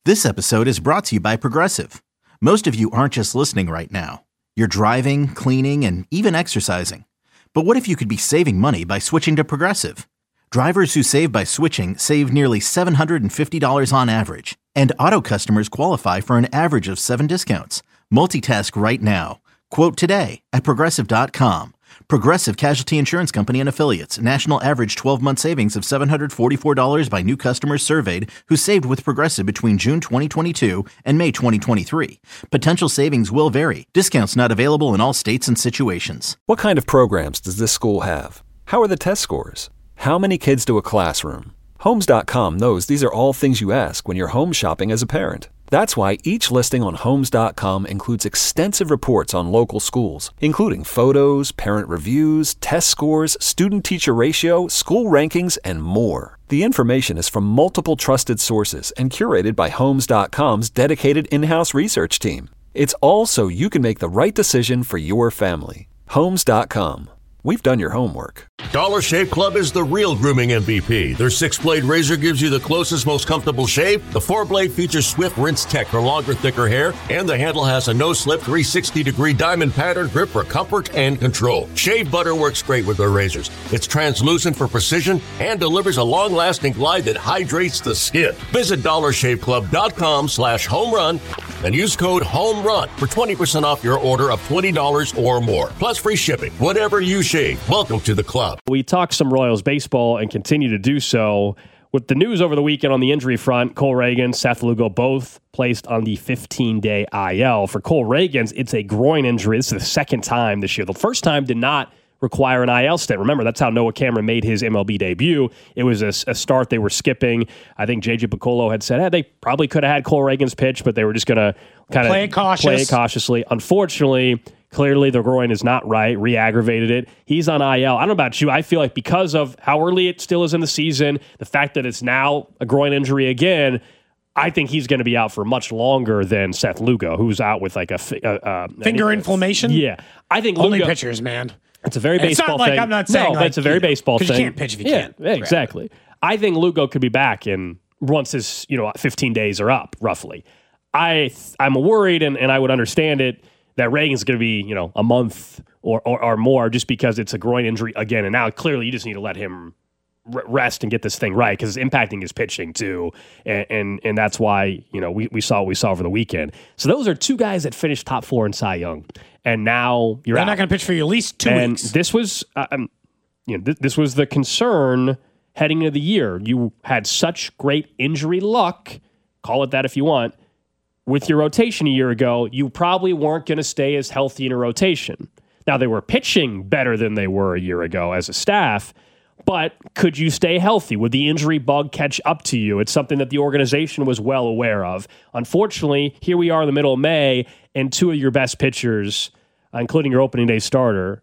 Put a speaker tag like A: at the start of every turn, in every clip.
A: This episode is brought to you by Progressive. Most of you aren't just listening right now. You're driving, cleaning, and even exercising. But what if you could be saving money by switching to Progressive? Drivers who save by switching save nearly $750 on average. And auto customers qualify for an average of 7 discounts. Multitask right now. Quote today at Progressive.com. Progressive Casualty Insurance Company and Affiliates. National average 12-month savings of $744 by new customers surveyed who saved with Progressive between June 2022 and May 2023. Potential savings will vary. Discounts not available in all states and situations.
B: What kind of programs does this school have? How are the test scores? How many kids do a classroom? Homes.com knows these are all things you ask when you're home shopping as a parent. That's why each listing on Homes.com includes extensive reports on local schools, including photos, parent reviews, test scores, student-teacher ratio, school rankings, and more. The information is from multiple trusted sources and curated by Homes.com's dedicated in-house research team. It's all so you can make the right decision for your family. Homes.com. We've done your homework.
C: Dollar Shave Club is the real grooming MVP. Their 6-blade razor gives you the closest, most comfortable shave. The 4-blade features swift rinse tech for longer, thicker hair. And the handle has a no-slip 360-degree diamond pattern grip for comfort and control. Shave butter works great with their razors. It's translucent for precision and delivers a long-lasting glide that hydrates the skin. Visit DollarShaveClub.com/homerun and use code HOMERUN for 20% off your order of $20 or more. Plus free shipping. Whatever you shave. Welcome to the club.
D: We talked some Royals baseball and continue to do so. With the news over the weekend on the injury front, Cole Reagans, Seth Lugo both placed on the 15-day IL. For Cole Reagans, it's a groin injury. This is the second time this year. The first time did not require an IL stint. Remember, that's how Noah Cameron made his MLB debut. It was a start they were skipping. I think J.J. Piccolo had said, they probably could have had Cole Reagans pitch, but they were just going to kind of play it cautiously. Unfortunately, clearly the groin is not right, re-aggravated it. He's on IL. I don't know about you. I feel like because of how early it still is in the season, the fact that it's now a groin injury again, I think he's going to be out for much longer than Seth Lugo, who's out with like a
E: finger inflammation.
D: Yeah. I think
E: only
D: Lugo,
E: pitchers, man.
D: It's a very baseball thing.
E: It's not like I'm not saying
D: but it's a very baseball thing.
E: Because you can't pitch if you can't.
D: Yeah, exactly. I think Lugo could be back in once his 15 days are up, roughly. I'm worried, and I would understand it, that Reagan's is going to be, a month or more just because it's a groin injury again. And now clearly you just need to let him rest and get this thing right because it's impacting his pitching too. And that's why, we saw what we saw over the weekend. So those are two guys that finished top 4 in Cy Young. And now you're
E: not going to pitch for you at least 2 weeks.
D: This was, this was the concern heading into the year. You had such great injury luck, call it that if you want, with your rotation a year ago. You probably weren't going to stay as healthy in a rotation. Now, they were pitching better than they were a year ago as a staff, but could you stay healthy? Would the injury bug catch up to you? It's something that the organization was well aware of. Unfortunately, here we are in the middle of May, and 2 of your best pitchers, including your opening day starter,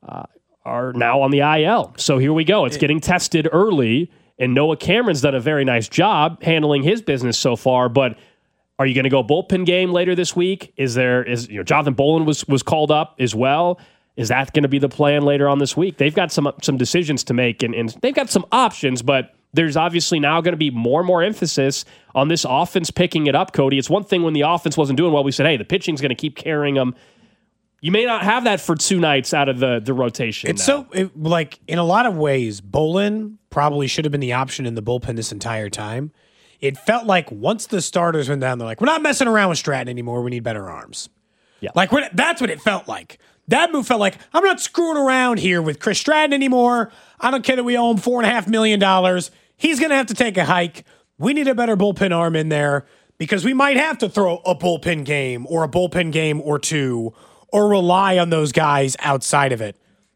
D: are now on the IL. So here we go. It's getting tested early, and Noah Cameron's done a very nice job handling his business so far, but are you going to go bullpen game later this week? Is Jonathan Bolin was called up as well? Is that going to be the plan later on this week? They've got some decisions to make, and they've got some options, but there's obviously now going to be more and more emphasis on this offense picking it up, Cody. It's one thing when the offense wasn't doing well, we said, hey, the pitching's going to keep carrying them. You may not have that for 2 nights out of the rotation.
E: It's
D: now.
E: in a lot of ways, Bolin probably should have been the option in the bullpen this entire time. It felt like once the starters went down, they're like, we're not messing around with Stratton anymore. We need better arms.
D: Yeah.
E: That's what it felt like. That move felt like, I'm not screwing around here with Chris Stratton anymore. I don't care that we owe him $4.5 million. He's going to have to take a hike. We need a better bullpen arm in there because we might have to throw a bullpen game or or 2 or rely on those guys outside of it.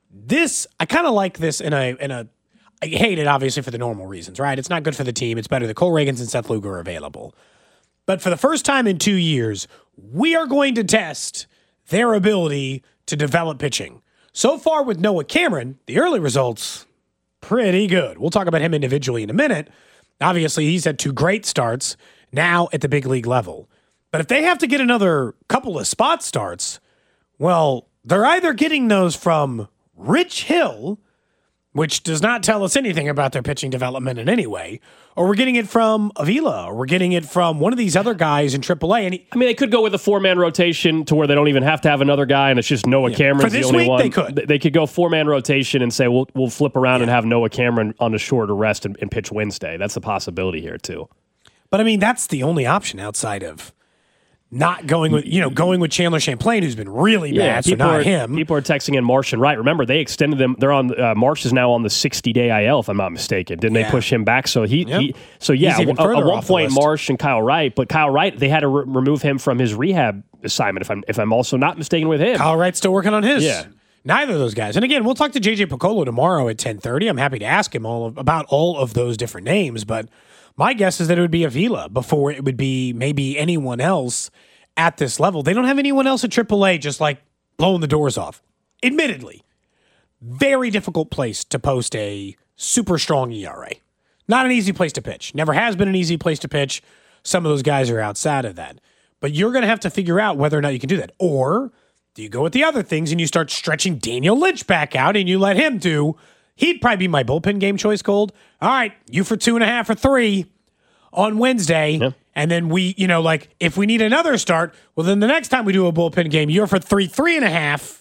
E: I kind of like this in a I hate it, obviously, for the normal reasons, right? It's not good for the team. It's better that Cole Reagans and Seth Lugo are available. But for the first time in 2 years, we are going to test their ability to develop pitching. So far with Noah Cameron, the early results, pretty good. We'll talk about him individually in a minute. Obviously, he's had 2 great starts now at the big league level. But if they have to get another couple of spot starts, well, they're either getting those from Rich Hill, which does not tell us anything about their pitching development in any way, or we're getting it from Avila, or we're getting it from one of these other guys in AAA. And
D: they could go with a 4-man rotation to where they don't even have to have another guy, and it's just Noah Cameron's the only one. They could go 4-man rotation and say, we'll flip around and have Noah Cameron on a shorter rest and pitch Wednesday. That's a possibility here, too.
E: But, that's the only option outside of not going with, going with Chandler Champlain, who's been really bad, so not him.
D: People are texting in Marsh and Wright. Remember, they extended them. They're on. Marsh is now on the 60-day IL, if I'm not mistaken. Didn't they push him back? So at one point, Marsh and Kyle Wright, but Kyle Wright, they had to remove him from his rehab assignment, if I'm also not mistaken with him.
E: Kyle Wright's still working on his.
D: Yeah.
E: Neither of those guys. And again, we'll talk to JJ Piccolo tomorrow at 10:30. I'm happy to ask him about all of those different names, but my guess is that it would be Avila before it would be maybe anyone else at this level. They don't have anyone else at AAA just like blowing the doors off. Admittedly, very difficult place to post a super strong ERA. Not an easy place to pitch. Never has been an easy place to pitch. Some of those guys are outside of that. But you're going to have to figure out whether or not you can do that. Or do you go with the other things and you start stretching Daniel Lynch back out and you let him do? He'd probably be my bullpen game choice, Gold. All right, you for 2.5 or 3 on Wednesday. Yep. And then we, if we need another start, well, then the next time we do a bullpen game, you're for 3.5.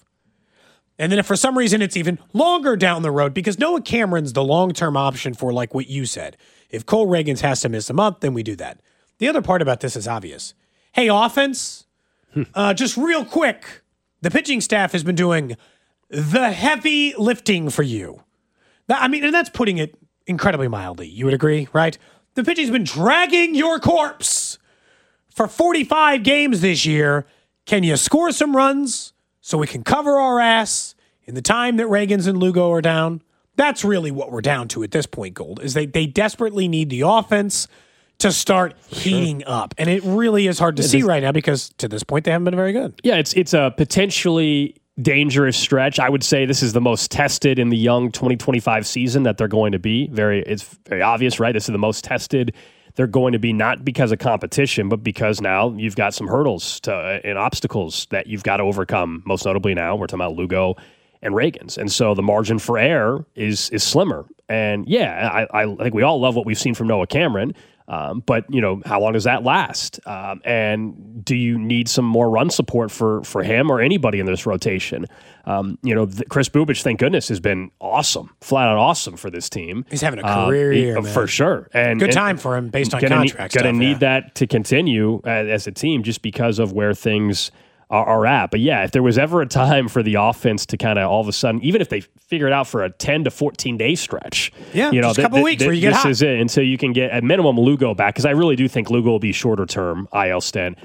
E: And then if for some reason it's even longer down the road, because Noah Cameron's the long-term option for like what you said. If Cole Reagans has to miss a month, then we do that. The other part about this is obvious. Hey, offense, just real quick, the pitching staff has been doing the heavy lifting for you. And that's putting it incredibly mildly. You would agree, right? The pitching's been dragging your corpse for 45 games this year. Can you score some runs so we can cover our ass in the time that Reagans and Lugo are down? That's really what we're down to at this point, Gold, is they desperately need the offense to start heating up. And it really is hard to see right now because to this point they haven't been very good.
D: Yeah, it's a potentially dangerous stretch. I would say this is the most tested in the young 2025 season that they're going to be. It's very obvious, right? This is the most tested they're going to be, not because of competition, but because now you've got some hurdles and obstacles that you've got to overcome. Most notably now, we're talking about Lugo and Reagans. And so the margin for error is slimmer. And I think we all love what we've seen from Noah Cameron. But, how long does that last? And do you need some more run support for him or anybody in this rotation? Chris Bubic, thank goodness, has been awesome, flat out awesome for this team.
E: He's having a career year, man.
D: For sure. And
E: good time for him based on contract.
D: Going to need that to continue as a team just because of where things are at. But if there was ever a time for the offense to kind of all of a sudden, even if they figure it out for a 10 to 14 day stretch,
E: just a couple weeks where you get hot.
D: This is it until you can get at minimum Lugo back, because I really do think Lugo will be shorter term IL stint.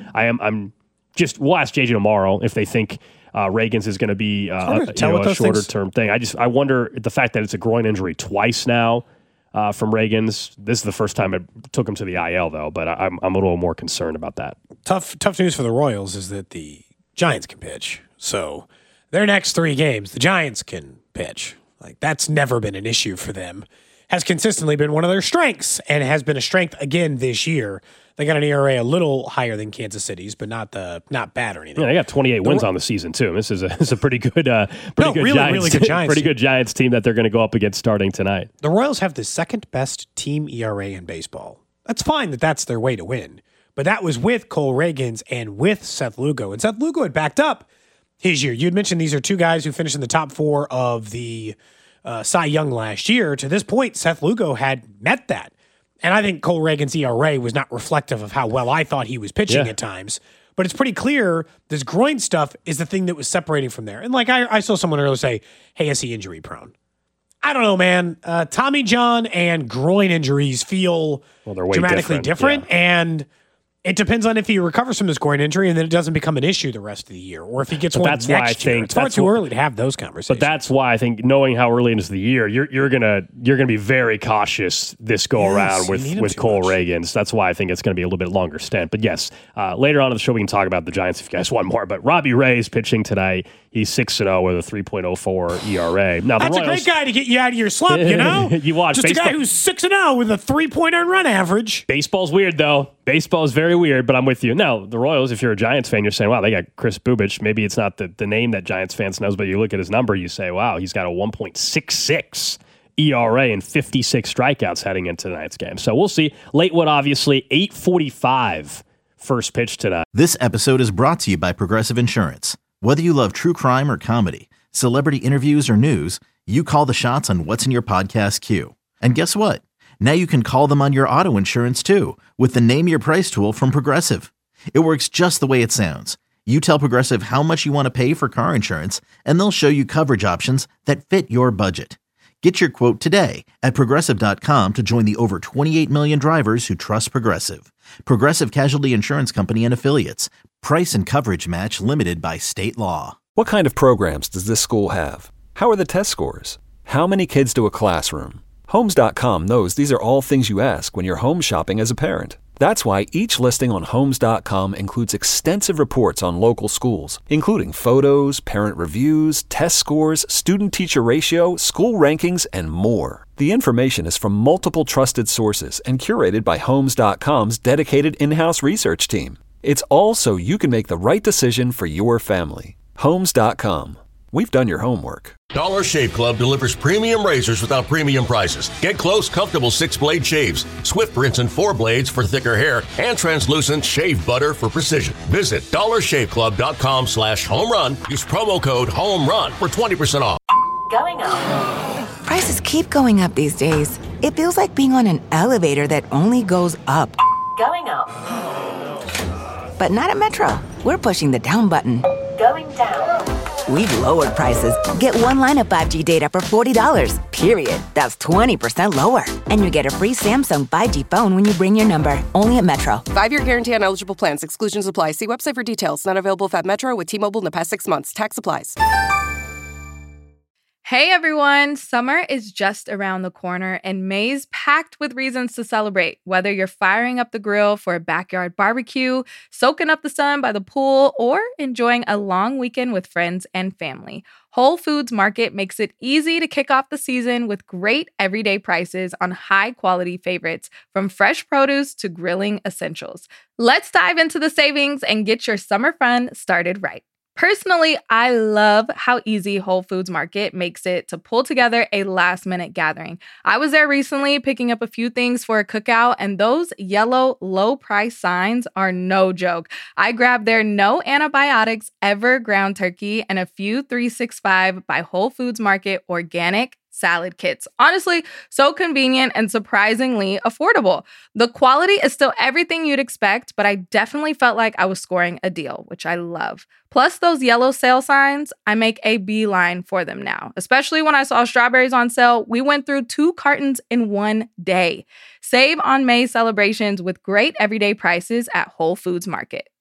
D: We'll ask JJ tomorrow if they think Reagans is going to be a shorter term thing. I wonder the fact that it's a groin injury twice now from Reagans. This is the first time it took him to the IL though, but I'm a little more concerned about that.
E: Tough news for the Royals is that the Giants can pitch. So their next 3 games, the Giants can pitch. Like, that's never been an issue for them. Has consistently been one of their strengths and has been a strength again this year. They got an ERA a little higher than Kansas City's, but not bad or anything.
D: Yeah, they got 28 wins on the season too. This is a pretty good
E: really good Giants
D: pretty good Giants team that they're going to go up against starting tonight.
E: The Royals have the second best team ERA in baseball. That's fine that's their way to win. But that was with Cole Reagans and with Seth Lugo. And Seth Lugo had backed up his year. You had mentioned these are 2 guys who finished in the top 4 of the Cy Young last year. To this point, Seth Lugo had met that. And I think Cole Reagans' ERA was not reflective of how well I thought he was pitching at times. But it's pretty clear this groin stuff is the thing that was separating from there. And like I saw someone earlier say, hey, is he injury prone? I don't know, man. Tommy John and groin injuries feel dramatically different. And it depends on if he recovers from this groin injury and then it doesn't become an issue the rest of the year, or if he gets one next year. It's far too early to have those conversations.
D: But that's why I think, knowing how early into the year, you're gonna be very cautious this go around with Cole Reagans. That's why I think it's going to be a little bit longer stint. But yes, later on in the show we can talk about the Giants if you guys want more. But Robbie Ray is pitching tonight. He's 6-0 with a 3.04 ERA. Now
E: that's a great guy to get you out of your slump, you know?
D: You watch
E: just baseball. A guy who's 6-0 with a 3-point earned run average.
D: Baseball's weird, though. Baseball is very weird, but I'm with you. Now, the Royals, if you're a Giants fan, you're saying, wow, they got Chris Bubic. Maybe it's not the name that Giants fans knows, but you look at his number, you say, wow, he's got a 1.66 ERA and 56 strikeouts heading into tonight's game. So we'll see. Latewood, obviously, 8:45 first pitch tonight.
A: This episode is brought to you by Progressive Insurance. Whether you love true crime or comedy, celebrity interviews or news, you call the shots on what's in your podcast queue. And guess what? Now you can call them on your auto insurance too with the Name Your Price tool from Progressive. It works just the way it sounds. You tell Progressive how much you want to pay for car insurance, and they'll show you coverage options that fit your budget. Get your quote today at Progressive.com to join the over 28 million drivers who trust Progressive. Progressive Casualty Insurance Company and Affiliates. Price and coverage match limited by state law.
B: What kind of programs does this school have? How are the test scores? How many kids do a classroom? Homes.com knows these are all things you ask when you're home shopping as a parent. That's why each listing on Homes.com includes extensive reports on local schools, including photos, parent reviews, test scores, student-teacher ratio, school rankings, and more. The information is from multiple trusted sources and curated by Homes.com's dedicated in-house research team. It's all so you can make the right decision for your family. Homes.com. We've done your homework.
C: Dollar Shave Club delivers premium razors without premium prices. Get close, comfortable 6-blade shaves, swift rinse and 4 blades for thicker hair, and translucent shave butter for precision. Visit dollarshaveclub.com/home run. Use promo code HOMERUN for 20% off.
F: Going up.
G: Prices keep going up these days. It feels like being on an elevator that only goes up.
F: Going up.
G: But not at Metro. We're pushing the down button.
F: Going down.
G: We've lowered prices. Get one line of 5G data for $40, period. That's 20% lower. And you get a free Samsung 5G phone when you bring your number. Only at Metro.
H: 5-year guarantee on eligible plans. Exclusions apply. See website for details. Not available at Metro with T-Mobile in the past 6 months. Tax applies.
I: Hey everyone, summer is just around the corner and May's packed with reasons to celebrate. Whether you're firing up the grill for a backyard barbecue, soaking up the sun by the pool, or enjoying a long weekend with friends and family, Whole Foods Market makes it easy to kick off the season with great everyday prices on high-quality favorites, from fresh produce to grilling essentials. Let's dive into the savings and get your summer fun started right. Personally, I love how easy Whole Foods Market makes it to pull together a last-minute gathering. I was there recently picking up a few things for a cookout, and those yellow low-price signs are no joke. I grabbed their no antibiotics ever ground turkey and a few 365 by Whole Foods Market organic salad kits. Honestly, so convenient and surprisingly affordable. The quality is still everything you'd expect, but I definitely felt like I was scoring a deal, which I love. Plus those yellow sale signs, I make a beeline for them now. Especially when I saw strawberries on sale, we went through 2 cartons in one day. Save on May celebrations with great everyday prices at Whole Foods Market.